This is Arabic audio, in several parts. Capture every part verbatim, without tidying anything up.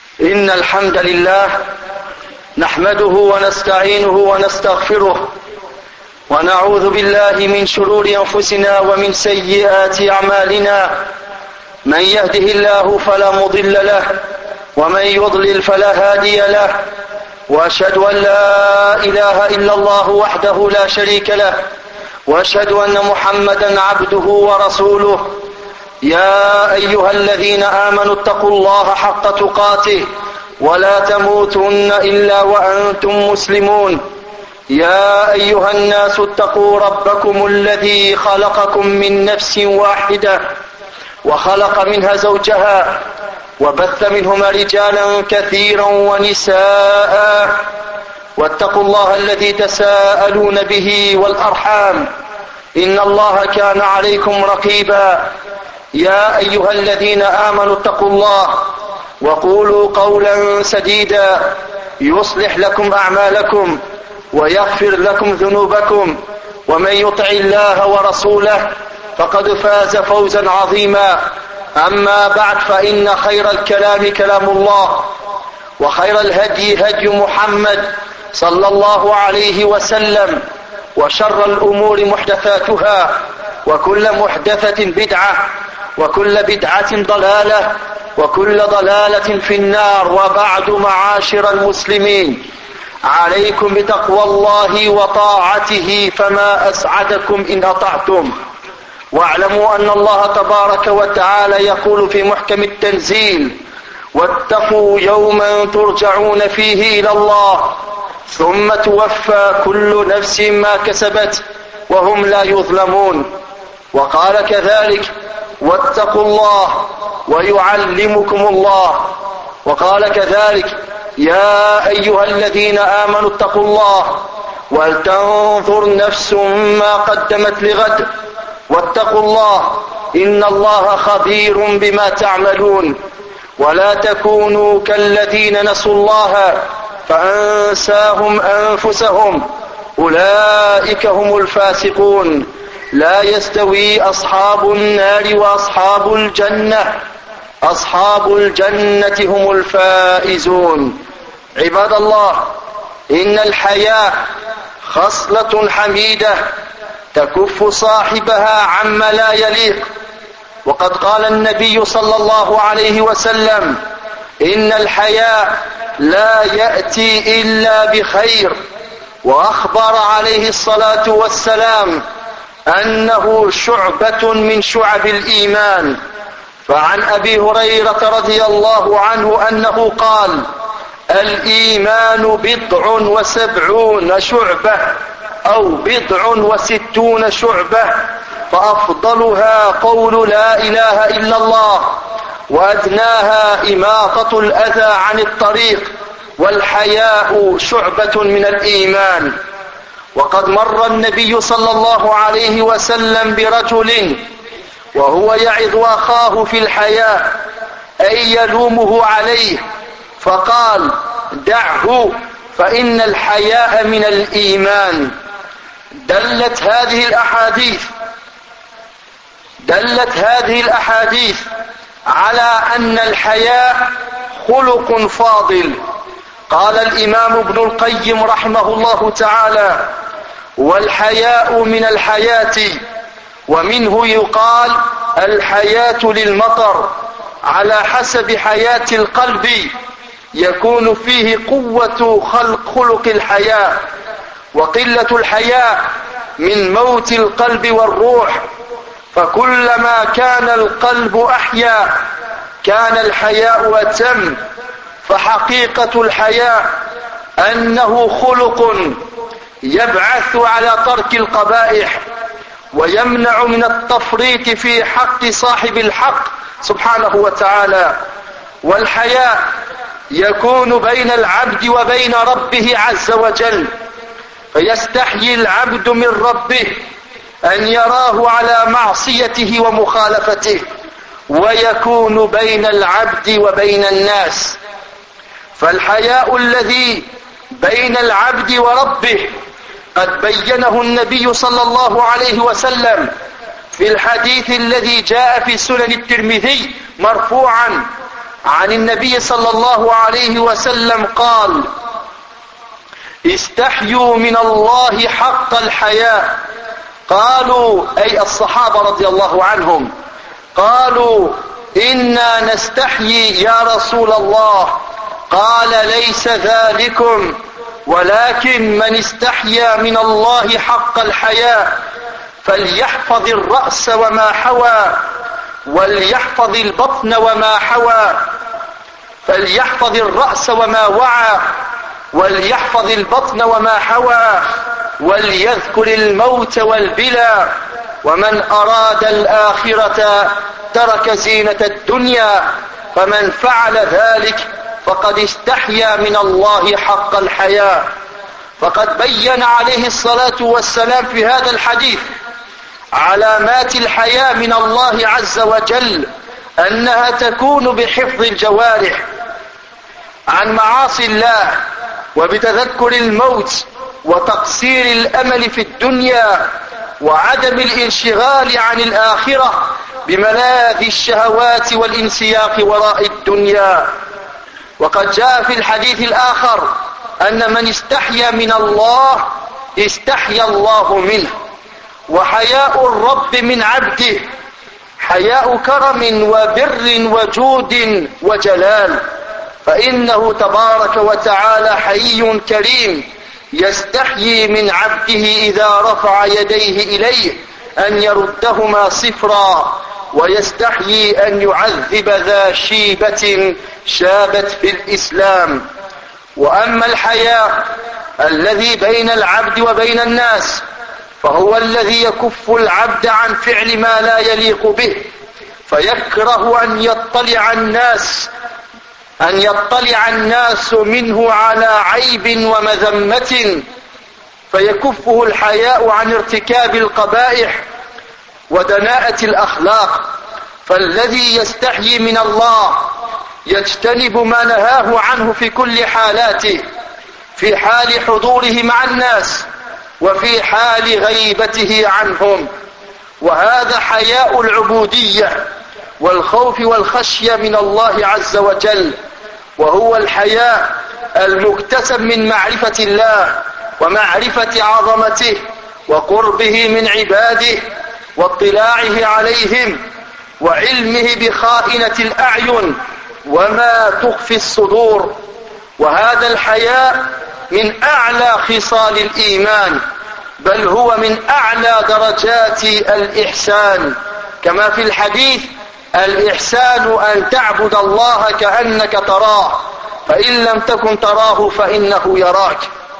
إن الحمد لله نحمده ونستعينه ونستغفره ونعوذ بالله من شرور أنفسنا ومن سيئات أعمالنا. من يهده الله فلا مضل له ومن يضلل فلا هادي له، وأشهد أن لا إله إلا الله وحده لا شريك له، وأشهد أن محمدا عبده ورسوله. يا أيها الذين آمنوا اتقوا الله حق تقاته ولا تموتن إلا وأنتم مسلمون. يا أيها الناس اتقوا ربكم الذي خلقكم من نفس واحدة وخلق منها زوجها وبث منهما رجالا كثيرا ونساء، واتقوا الله الذي تساءلون به والأرحام إن الله كان عليكم رقيبا. يا أيها الذين آمنوا اتقوا الله وقولوا قولا سديدا يصلح لكم أعمالكم ويغفر لكم ذنوبكم، ومن يطع الله ورسوله فقد فاز فوزا عظيما. أما بعد، فإن خير الكلام كلام الله، وخير الهدي هدي محمد صلى الله عليه وسلم، وشر الأمور محدثاتها، وكل محدثة بدعة، وكل بدعة ضلالة، وكل ضلالة في النار. وبعد، معاشر المسلمين، عليكم بتقوى الله وطاعته، فما أسعدكم إن أطعتم. واعلموا أن الله تبارك وتعالى يقول في محكم التنزيل: واتقوا يوما ترجعون فيه إلى الله ثم توفى كل نفس ما كسبت وهم لا يظلمون. وقال كذلك: واتقوا الله ويعلمكم الله. وقال كذلك: يا أيها الذين آمنوا اتقوا الله ولتنظر نفس ما قدمت لغد واتقوا الله إن الله خبير بما تعملون. ولا تكونوا كالذين نسوا الله فأنساهم أنفسهم أولئك هم الفاسقون. لا يستوي أصحاب النار وأصحاب الجنة، أصحاب الجنة هم الفائزون. عباد الله، إن الحياء خصلة حميدة تكف صاحبها عما لا يليق. وقد قال النبي صلى الله عليه وسلم: إن الحياء لا يأتي إلا بخير. وأخبر عليه الصلاة والسلام أنه شعبة من شعب الإيمان. فعن أبي هريرة رضي الله عنه أنه قال: الإيمان بضع وسبعون شعبة أو بضع وستون شعبة، فأفضلها قول لا إله إلا الله، وأدناها إماطة الأذى عن الطريق، والحياء شعبة من الإيمان. وقد مر النبي صلى الله عليه وسلم برجل وهو يعظ أخاه في الحياء، أي يلومه عليه، فقال: دعه فإن الحياء من الإيمان. دلت هذه الأحاديث دلت هذه الأحاديث على أن الحياء خلق فاضل. قال الإمام ابن القيم رحمه الله تعالى: والحياء من الحياة، ومنه يقال الحياة للمطر، على حسب حياة القلب يكون فيه قوة خلق خلق الحياء، وقلة الحياء من موت القلب والروح. فكلما كان القلب أحيا كان الحياء أتم. فحقيقة الحياء أنه خلق يبعث على ترك القبائح ويمنع من التفريط في حق صاحب الحق سبحانه وتعالى. والحياء يكون بين العبد وبين ربه عز وجل، فيستحيي العبد من ربه أن يراه على معصيته ومخالفته، ويكون بين العبد وبين الناس. فالحياء الذي بين العبد وربه قد بينه النبي صلى الله عليه وسلم في الحديث الذي جاء في سنن الترمذي مرفوعا عن النبي صلى الله عليه وسلم قال: استحيوا من الله حق الحياء. قالوا أي الصحابة رضي الله عنهم، قالوا: إنا نستحيي يا رسول الله. قال: ليس ذلكم، ولكن من استحيا من الله حق الحياء فليحفظ الرأس وما حوى، وليحفظ البطن وما حوى، فليحفظ الرأس وما وعى، وليحفظ البطن وما حوى، وليذكر الموت والبلى، ومن أراد الآخرة ترك زينة الدنيا، فمن فعل ذلك فقد استحيا من الله حق الحياء. فقد بين عليه الصلاة والسلام في هذا الحديث علامات الحياء من الله عز وجل، أنها تكون بحفظ الجوارح عن معاصي الله، وبتذكر الموت، وتقصير الأمل في الدنيا، وعدم الانشغال عن الآخرة بملاذ الشهوات والانسياق وراء الدنيا. وقد جاء في الحديث الآخر أن من استحيا من الله استحيا الله منه. وحياء الرب من عبده حياء كرم وبر وجود وجلال، فإنه تبارك وتعالى حي كريم يستحيي من عبده إذا رفع يديه إليه أن يردهما صفرا، ويستحيي أن يعذب ذا شيبة شابت في الإسلام. وأما الحياء الذي بين العبد وبين الناس فهو الذي يكف العبد عن فعل ما لا يليق به، فيكره أن يطلع الناس أن يطلع الناس منه على عيب ومذمة، فيكفه الحياء عن ارتكاب القبائح ودناءة الأخلاق. فالذي يستحيي من الله يجتنب ما نهاه عنه في كل حالاته، في حال حضوره مع الناس وفي حال غيبته عنهم. وهذا حياء العبودية والخوف والخشية من الله عز وجل، وهو الحياء المكتسب من معرفة الله ومعرفة عظمته وقربه من عباده واطلاعه عليهم وعلمه بخائنة الأعين وما تخفي الصدور. وهذا الحياء من أعلى خصال الإيمان، بل هو من أعلى درجات الإحسان، كما في الحديث: الإحسان أن تعبد الله كأنك تراه، فإن لم تكن تراه فإنه يراك.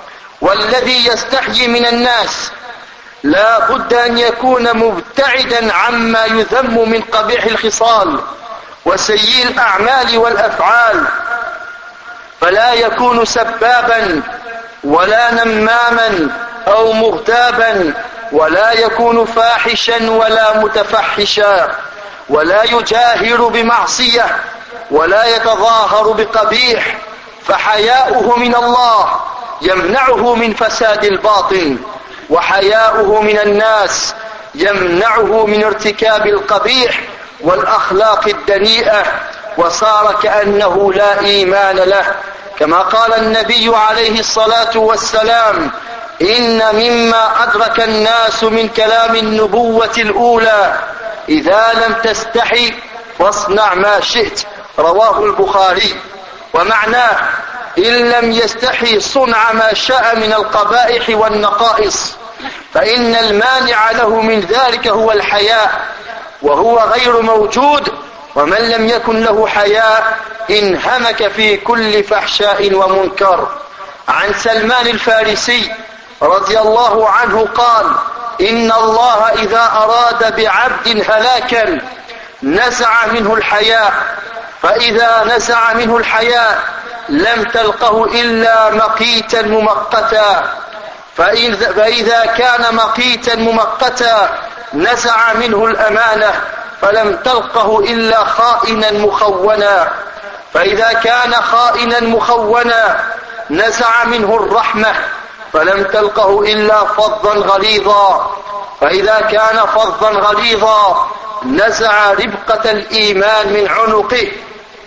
والذي يستحيي من الناس لا بد أن يكون مبتعدا عما يذم من قبيح الخصال وسيء الأعمال والأفعال، فلا يكون سبابا ولا نماما أو مغتابا، ولا يكون فاحشا ولا متفحشا، ولا يجاهر بمعصية ولا يتظاهر بقبيح، فحياؤه من الله يمنعه من فساد الباطن، وحياؤه من الناس يمنعه من ارتكاب القبيح والأخلاق الدنيئة، وصار كأنه لا إيمان له، كما قال النبي عليه الصلاة والسلام: إن مما أدرك الناس من كلام النبوة الأولى إذا لم تستحي فاصنع ما شئت، رواه البخاري. ومعناه: إن لم يستحي صنع ما شاء من القبائح والنقائص، فإن المانع له من ذلك هو الحياء، وهو غير موجود. ومن لم يكن له حياء انهمك في كل فحشاء ومنكر. عن سلمان الفارسي رضي الله عنه قال: إن الله إذا أراد بعبد هلاكا نزع منه الحياء، فإذا نزع منه الحياء لم تلقه إلا مقيتا ممقتا، فإذا كان مقيتا ممقتا نزع منه الأمانة، فلم تلقه إلا خائنا مخونا، فإذا كان خائنا مخونا نزع منه الرحمة، فلم تلقه إلا فظا غليظا، فإذا كان فظا غليظا نزع ربقة الإيمان من عنقه،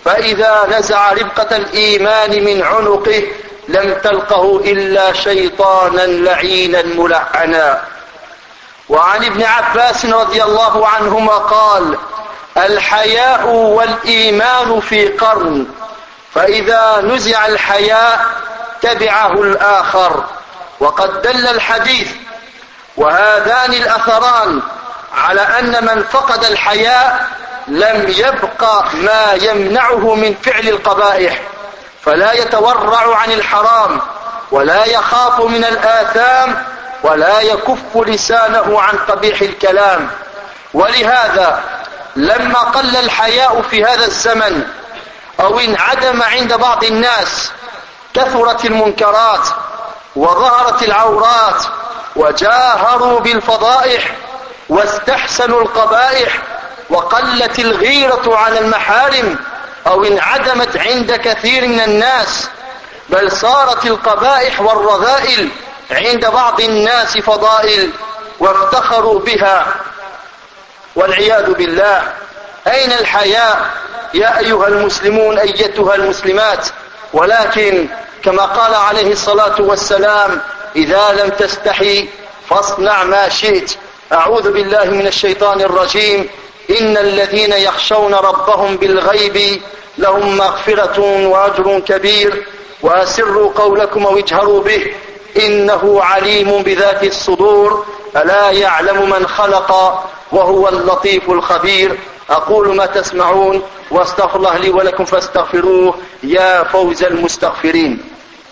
فإذا نزع ربقة الإيمان من عنقه لم تلقه إلا شيطانا لعينا ملعنا. وعن ابن عباس رضي الله عنهما قال: الحياء والإيمان في قرن، فإذا نزع الحياء تبعه الآخر. وقد دل الحديث وهذان الأثران على أن من فقد الحياء لم يبق ما يمنعه من فعل القبائح، فلا يتورع عن الحرام ولا يخاف من الآثام ولا يكف لسانه عن قبيح الكلام. ولهذا لما قل الحياء في هذا الزمن أو انعدم عند بعض الناس كثرت المنكرات وظهرت العورات وجاهروا بالفضائح واستحسنوا القبائح وقلت الغيرة على المحارم أو انعدمت عند كثير من الناس، بل صارت القبائح والرذائل عند بعض الناس فضائل وافتخروا بها والعياذ بالله. أين الحياء يا أيها المسلمون أيتها المسلمات؟ ولكن كما قال عليه الصلاة والسلام: إذا لم تستحي فاصنع ما شئت. أعوذ بالله من الشيطان الرجيم. إن الذين يخشون ربهم بالغيب لهم مغفرة وأجر كبير وأسروا قولكم أو اجهروا به إنه عليم بذات الصدور ألا يعلم من خلق وهو اللطيف الخبير. أقول ما تسمعون واستغفر الله لي ولكم فاستغفروه يا فوز المستغفرين.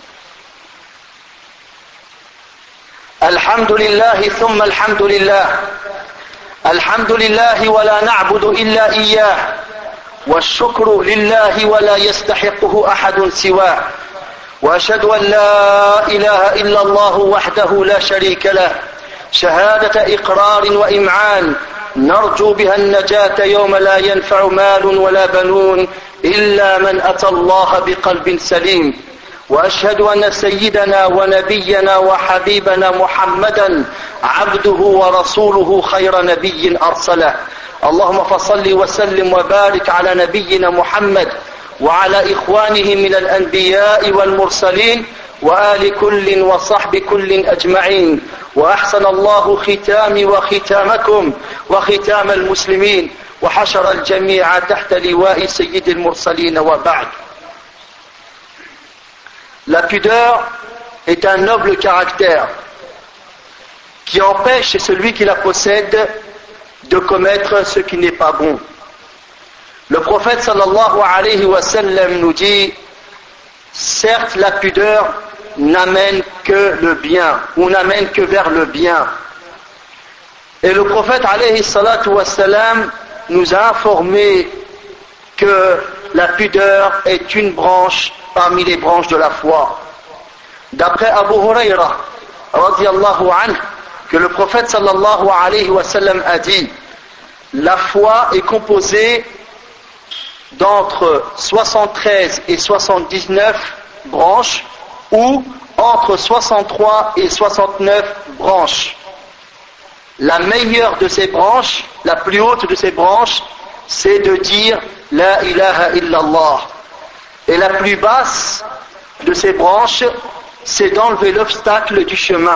الحمد لله ثم الحمد لله، الحمد لله ولا نعبد إلا إياه، والشكر لله ولا يستحقه أحد سواه، وأشهد أن لا إله إلا الله وحده لا شريك له شهادة إقرار وإمعان نرجو بها النجاة يوم لا ينفع مال ولا بنون إلا من أتى الله بقلب سليم. وأشهد أن سيدنا ونبينا وحبيبنا محمدا عبده ورسوله خير نبي أرسله. اللهم فصل وسلم وبارك على نبينا محمد وعلى إخوانه من الأنبياء والمرسلين وآل كل وصحب كل أجمعين. وأحسن الله ختامي وختامكم وختام المسلمين وحشر الجميع تحت لواء سيد المرسلين وبعد. La pudeur est un noble caractère qui empêche celui qui la possède de commettre ce qui n'est pas bon. Le prophète sallallahu alayhi wa sallam nous dit: certes, la pudeur n'amène que le bien ou n'amène que vers le bien. Et le prophète alayhi salatu wa sallam nous a informé que la pudeur est une branche parmi les branches de la foi. D'après Abu Huraira radiyallahu anhu, que le prophète sallallahu alayhi wa sallam a dit: la foi est composée d'entre soixante-treize et soixante-dix-neuf branches ou entre soixante-trois et soixante-neuf branches. La meilleure de ces branches, la plus haute de ces branches, c'est de dire La ilaha illallah. Et la plus basse de ces branches, c'est d'enlever l'obstacle du chemin,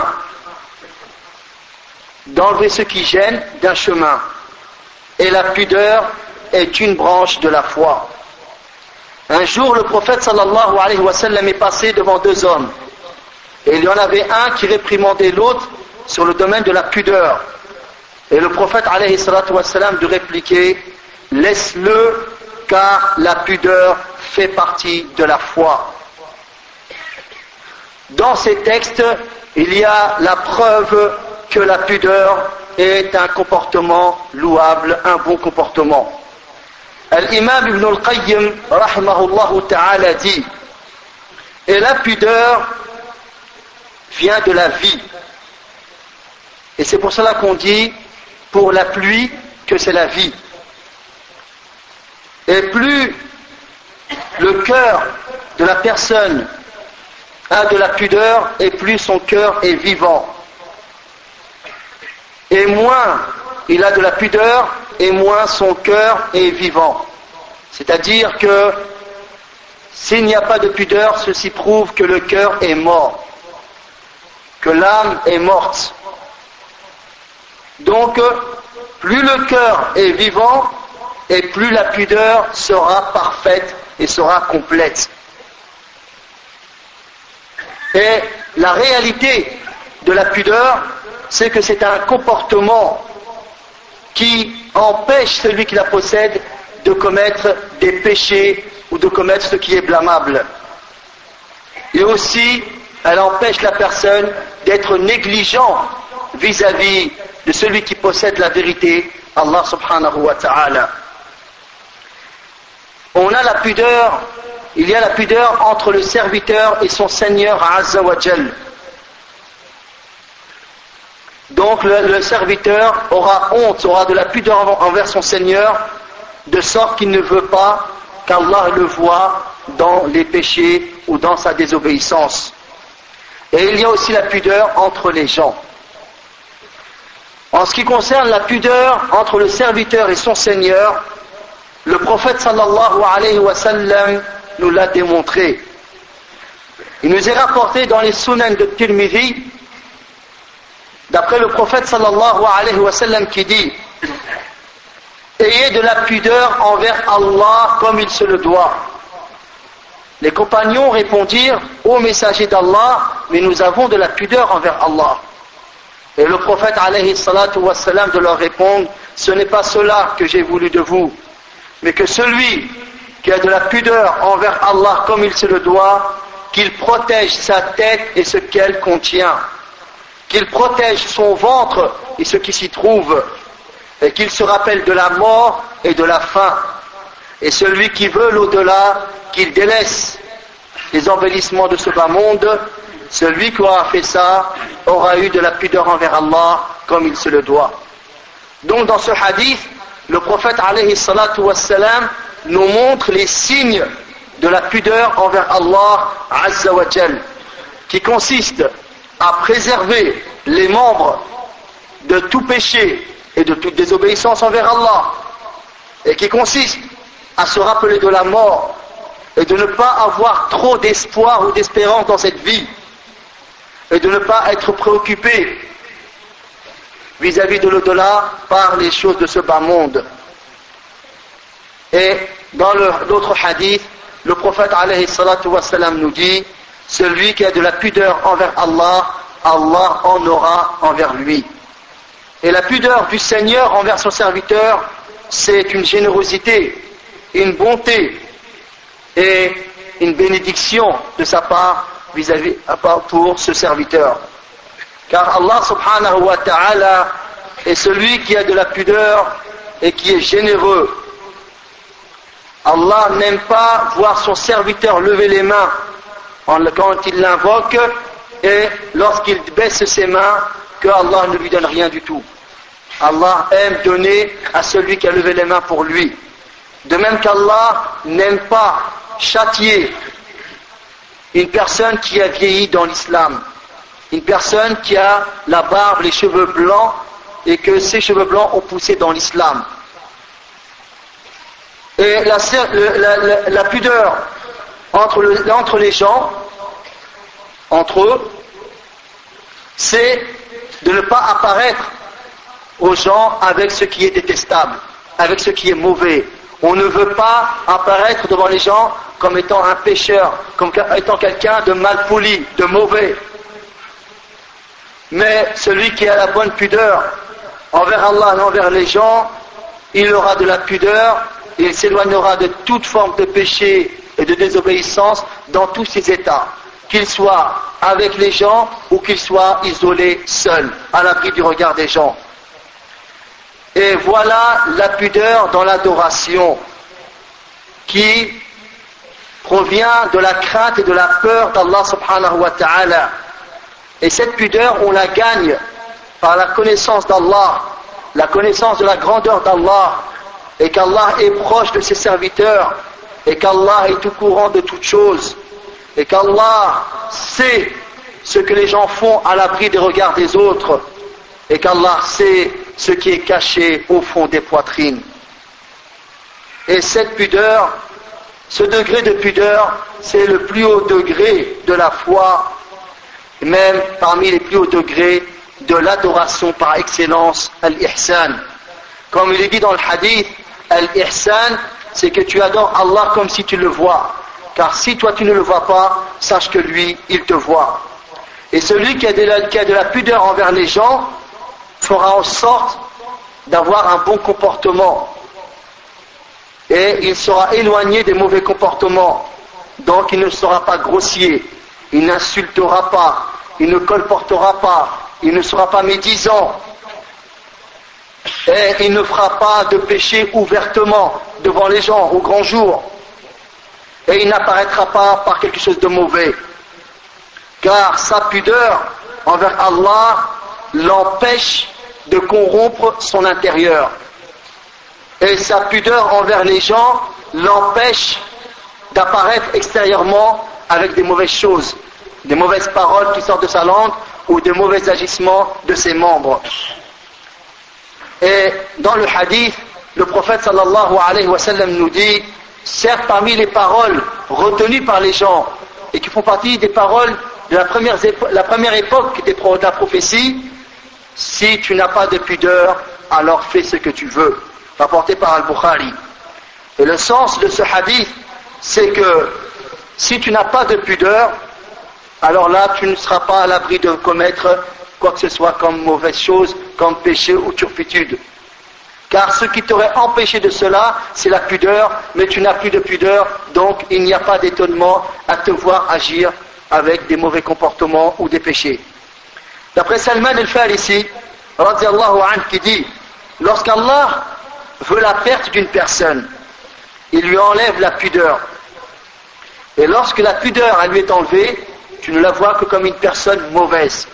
d'enlever ce qui gêne d'un chemin. Et la pudeur est une branche de la foi. Un jour, le prophète sallallahu alayhi wa sallam est passé devant deux hommes. Et il y en avait un qui réprimandait l'autre sur le domaine de la pudeur. Et le prophète alayhi salatu wa sallam de répliquer: laisse-le, car la pudeur fait partie de la foi. Dans ces textes, il y a la preuve que la pudeur est un comportement louable, un bon comportement. Al-Imam Ibn al-Qayyim, rahimahullah ta'ala, dit: et la pudeur vient de la vie. Et c'est pour cela qu'on dit pour la pluie que c'est la vie. Et plus le cœur de la personne a de la pudeur, et plus son cœur est vivant. Et moins il a de la pudeur, et moins son cœur est vivant. C'est-à-dire que s'il n'y a pas de pudeur, ceci prouve que le cœur est mort, que l'âme est morte. Donc, plus le cœur est vivant, et plus la pudeur sera parfaite et sera complète. Et la réalité de la pudeur, c'est que c'est un comportement qui empêche celui qui la possède de commettre des péchés ou de commettre ce qui est blâmable. Et aussi, elle empêche la personne d'être négligent vis-à-vis de celui qui possède la vérité, Allah subhanahu wa ta'ala. On a la pudeur, il y a la pudeur entre le serviteur et son Seigneur Azza wa Jal. Donc le, le serviteur aura honte, aura de la pudeur envers son Seigneur, de sorte qu'il ne veut pas qu'Allah le voie dans les péchés ou dans sa désobéissance. Et il y a aussi la pudeur entre les gens. En ce qui concerne la pudeur entre le serviteur et son Seigneur, le prophète sallallahu alayhi wa sallam nous l'a démontré. Il nous est rapporté dans les Sunan de Tirmidhi, d'après le prophète sallallahu alayhi wa sallam qui dit: ayez de la pudeur envers Allah comme il se le doit. Les compagnons répondirent: ô messager d'Allah, mais nous avons de la pudeur envers Allah. Et le prophète alayhi salatu wa sallam de leur répondre: ce n'est pas cela que j'ai voulu de vous, mais que celui qui a de la pudeur envers Allah comme il se le doit, qu'il protège sa tête et ce qu'elle contient, qu'il protège son ventre et ce qui s'y trouve, et qu'il se rappelle de la mort et de la faim. Et celui qui veut l'au-delà, qu'il délaisse les embellissements de ce bas monde. Celui qui aura fait ça aura eu de la pudeur envers Allah comme il se le doit. Donc dans ce hadith, le prophète alayhi salatu wassalam nous montre les signes de la pudeur envers Allah Azza wa Jal, qui consiste à préserver les membres de tout péché et de toute désobéissance envers Allah, et qui consiste à se rappeler de la mort et de ne pas avoir trop d'espoir ou d'espérance dans cette vie, et de ne pas être préoccupé vis-à-vis de l'au-delà par les choses de ce bas monde. Et dans l'autre hadith, le prophète alayhi salatu wassalam nous dit: celui qui a de la pudeur envers Allah, Allah en aura envers lui. Et la pudeur du Seigneur envers son serviteur, c'est une générosité, une bonté et une bénédiction de sa part vis-à-vis pour ce serviteur. Car Allah subhanahu wa ta'ala est celui qui a de la pudeur et qui est généreux. Allah n'aime pas voir son serviteur lever les mains quand il l'invoque, et lorsqu'il baisse ses mains, que Allah ne lui donne rien du tout. Allah aime donner à celui qui a levé les mains pour lui. De même qu'Allah n'aime pas châtier une personne qui a vieilli dans l'islam, une personne qui a la barbe, les cheveux blancs, et que ces cheveux blancs ont poussé dans l'islam. Et la, la, la, la pudeur entre, le, entre les gens, entre eux, c'est de ne pas apparaître aux gens avec ce qui est détestable, avec ce qui est mauvais. On ne veut pas apparaître devant les gens comme étant un pécheur, comme étant quelqu'un de mal poli, de mauvais. Mais celui qui a la bonne pudeur envers Allah et envers les gens, il aura de la pudeur et il s'éloignera de toute forme de péché et de désobéissance dans tous ses états, qu'il soit avec les gens ou qu'il soit isolé, seul, à l'abri du regard des gens. Et voilà la pudeur dans l'adoration qui provient de la crainte et de la peur d'Allah subhanahu wa ta'ala. Et cette pudeur, on la gagne par la connaissance d'Allah, la connaissance de la grandeur d'Allah, et qu'Allah est proche de ses serviteurs, et qu'Allah est au courant de toutes choses, et qu'Allah sait ce que les gens font à l'abri des regards des autres, et qu'Allah sait ce qui est caché au fond des poitrines. Et cette pudeur, ce degré de pudeur, c'est le plus haut degré de la foi, même parmi les plus hauts degrés de l'adoration par excellence, al-ihsan. Comme il est dit dans le hadith, al-ihsan, c'est que tu adores Allah comme si tu le vois. Car si toi tu ne le vois pas, sache que lui, il te voit. Et celui qui a de la, qui a de la pudeur envers les gens fera en sorte d'avoir un bon comportement. Et il sera éloigné des mauvais comportements. Donc il ne sera pas grossier, il n'insultera pas, il ne colportera pas, il ne sera pas médisant. Et il ne fera pas de péché ouvertement devant les gens au grand jour. Et il n'apparaîtra pas par quelque chose de mauvais. Car sa pudeur envers Allah l'empêche de corrompre son intérieur. Et sa pudeur envers les gens l'empêche d'apparaître extérieurement avec des mauvaises choses, des mauvaises paroles qui sortent de sa langue ou des mauvais agissements de ses membres. Et dans le hadith, le prophète sallallahu alayhi wa sallam nous dit, certes parmi les paroles retenues par les gens et qui font partie des paroles de la première, épo- la première époque des pro- de la prophétie, si tu n'as pas de pudeur, alors fais ce que tu veux. Rapporté par Al-Bukhari. Et le sens de ce hadith, c'est que si tu n'as pas de pudeur, alors là tu ne seras pas à l'abri de commettre quoi que ce soit comme mauvaise chose, comme péché ou turpitude. Car ce qui t'aurait empêché de cela, c'est la pudeur, mais tu n'as plus de pudeur, donc il n'y a pas d'étonnement à te voir agir avec des mauvais comportements ou des péchés. D'après Salman al-Farisi, radiyallahu anhu, qui dit, lorsqu'Allah veut la perte d'une personne, il lui enlève la pudeur. Et lorsque la pudeur elle lui est enlevée, tu ne la vois que comme une personne mauvaise.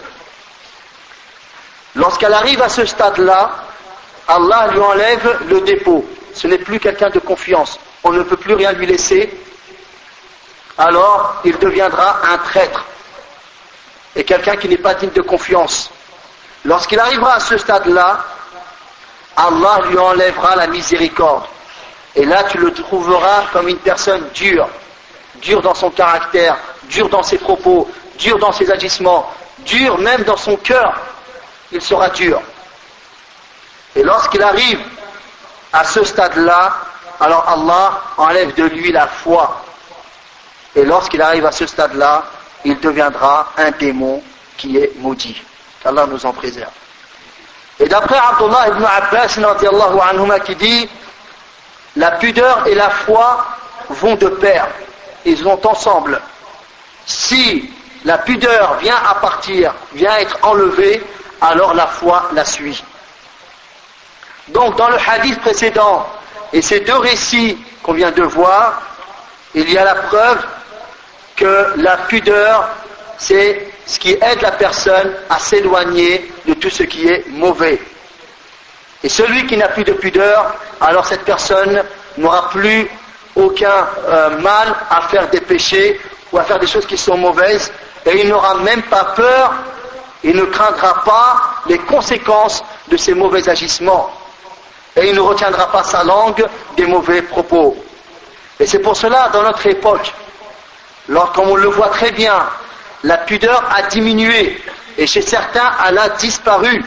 Lorsqu'elle arrive à ce stade-là, Allah lui enlève le dépôt. Ce n'est plus quelqu'un de confiance. On ne peut plus rien lui laisser. Alors, il deviendra un traître. Et quelqu'un qui n'est pas digne de confiance. Lorsqu'il arrivera à ce stade-là, Allah lui enlèvera la miséricorde. Et là, tu le trouveras comme une personne dure. Dure dans son caractère, dure dans ses propos, dure dans ses agissements, dure même dans son cœur. Il sera dur. Et lorsqu'il arrive à ce stade-là, alors Allah enlève de lui la foi. Et lorsqu'il arrive à ce stade-là, il deviendra un démon qui est maudit. Qu'Allah nous en préserve. Et d'après Abdullah ibn Abbas radiyallahu anhuma qui dit, la pudeur et la foi vont de pair. Ils vont ensemble. Si la pudeur vient à partir, vient être enlevée, alors la foi la suit. Donc dans le hadith précédent et ces deux récits qu'on vient de voir, il y a la preuve que la pudeur, c'est ce qui aide la personne à s'éloigner de tout ce qui est mauvais. Et celui qui n'a plus de pudeur, alors cette personne n'aura plus aucun euh, mal à faire des péchés ou à faire des choses qui sont mauvaises, et il n'aura même pas peur, il ne craindra pas les conséquences de ses mauvais agissements, et il ne retiendra pas sa langue des mauvais propos. Et c'est pour cela, dans notre époque, comme on le voit très bien, la pudeur a diminué, et chez certains, elle a disparu.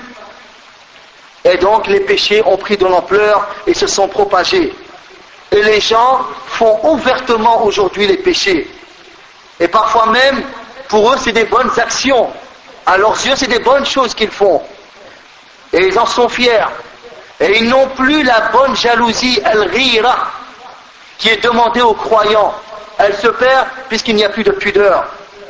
Et donc les péchés ont pris de l'ampleur et se sont propagés. Et les gens font ouvertement aujourd'hui les péchés. Et parfois même, pour eux, c'est des bonnes actions. À leurs yeux, c'est des bonnes choses qu'ils font. Et ils en sont fiers. Et ils n'ont plus la bonne jalousie, al-ghira, qui est demandée aux croyants. Elle se perd puisqu'il n'y a plus de pudeur.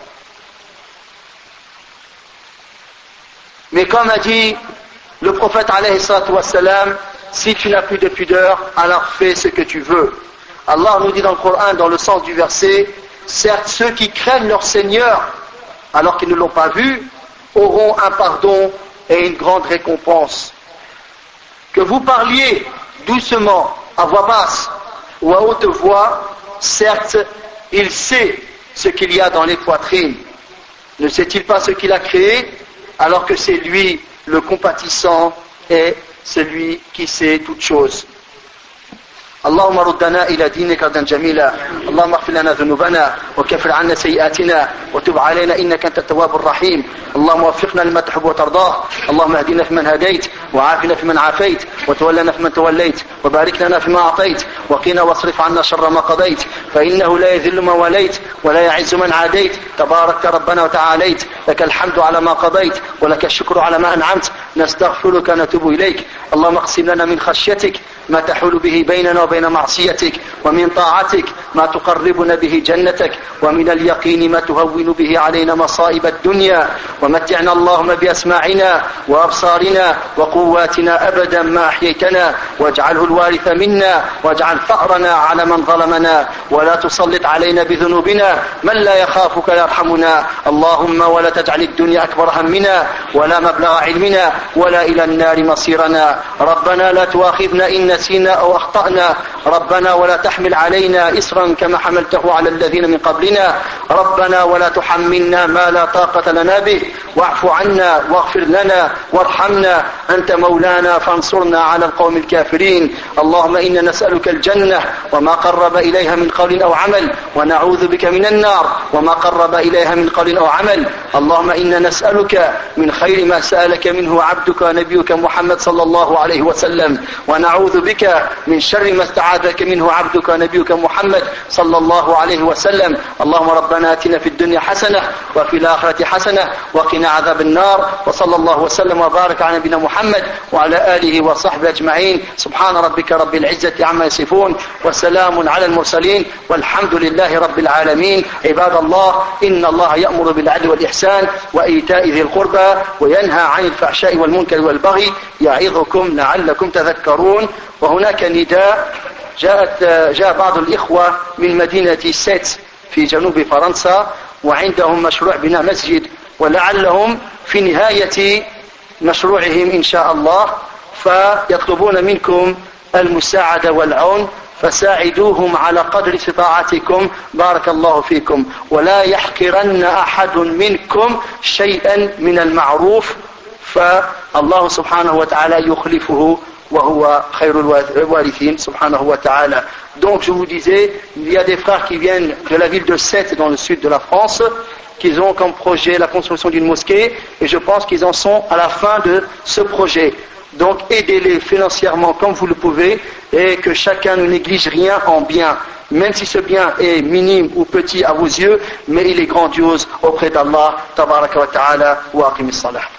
Mais comme a dit le prophète alayhi salatu wassalam, si tu n'as plus de pudeur, alors fais ce que tu veux. Allah nous dit dans le Coran, dans le sens du verset, certes ceux qui craignent leur Seigneur, alors qu'ils ne l'ont pas vu, auront un pardon et une grande récompense. Que vous parliez doucement, à voix basse ou à haute voix, certes, il sait ce qu'il y a dans les poitrines. Ne sait-il pas ce qu'il a créé, alors que c'est lui le compatissant et celui qui sait toutes choses. اللهم ردنا إلى دينك ردا جميلا. اللهم اغفر لنا ذنوبنا وكفر عنا سيئاتنا وتب علينا إنك أنت التواب الرحيم. اللهم وفقنا لما تحب وترضاه. اللهم اهدنا فيمن هديت وعافنا فيمن عافيت وتولنا فيمن توليت وبارك لنا فيما أعطيت وقنا واصرف عنا شر ما قضيت فإنه لا يذل من وليت ولا يعز من عاديت تبارك ربنا وتعاليت. لك الحمد على ما قضيت ولك الشكر على ما أنعمت. نستغفرك ونتوب إليك. اللهم اقسم لنا من خشيتك ما تحول به بيننا وبين معصيتك ومن طاعتك ما تقربنا به جنتك ومن اليقين ما تهون به علينا مصائب الدنيا ومتعنا اللهم بأسماعنا وأبصارنا وقواتنا أبدا ما أحييتنا واجعله الوارث منا واجعل فأرنا على من ظلمنا ولا تسلط علينا بذنوبنا من لا يخافك يرحمنا. اللهم ولا تجعل الدنيا أكبر همنا ولا مبلغ علمنا ولا إلى النار مصيرنا. ربنا لا تؤاخذنا إن نسينا أو أخطأنا. ربنا ولا تحمل علينا إصرا كما حملته على الذين من قبلنا. ربنا ولا تحملنا ما لا طاقة لنا به واعف عنا واغفر لنا وارحمنا أنت مولانا فانصرنا على القوم الكافرين. اللهم إنا نسألك الجنة وما قرب إليها من قول أو عمل ونعوذ بك من النار وما قرب إليها من قول أو عمل. اللهم إنا نسألك من خير ما سألك منه عبدك ونبيك محمد صلى الله عليه وسلم ونعوذ بك من شر ما استعاذك منه عبدك ونبيك محمد صلى الله عليه وسلم. اللهم ربنا آتنا في الدنيا حسنة وفي الآخرة حسنة وقنا عذاب النار. وصلى الله وسلم وبارك على نبينا محمد وعلى آله وصحبه أجمعين. سبحان ربك رب العزة عما يصفون وسلام على المرسلين والحمد لله رب العالمين. عباد الله إن الله يأمر بالعدل والإحسان وإيتاء ذي القربى وينهى عن الفحشاء والمنكر والبغي يعظكم لعلكم تذكرون. وهناك نداء جاءت جاء بعض الإخوة من مدينة سيت في جنوب فرنسا وعندهم مشروع بناء مسجد ولعلهم في نهاية مشروعهم إن شاء الله فيطلبون منكم المساعدة والعون فساعدوهم على قدر استطاعتكم بارك الله فيكم. ولا يحقرن أحد منكم شيئا من المعروف فالله سبحانه وتعالى يخلفه وهو خير الوارثين سبحانه وتعالى. Donc je vous disais, il y a des frères qui viennent de la ville de Sète dans le sud de la France qui ont comme projet la construction d'une mosquée et je pense qu'ils en sont à la fin de ce projet. Donc aidez-les financièrement comme vous le pouvez et que chacun ne néglige rien en bien, même si ce bien est minime ou petit à vos yeux, mais il est grandiose auprès d'Allah. Tabaraka wa ta'ala wa aqimis salah.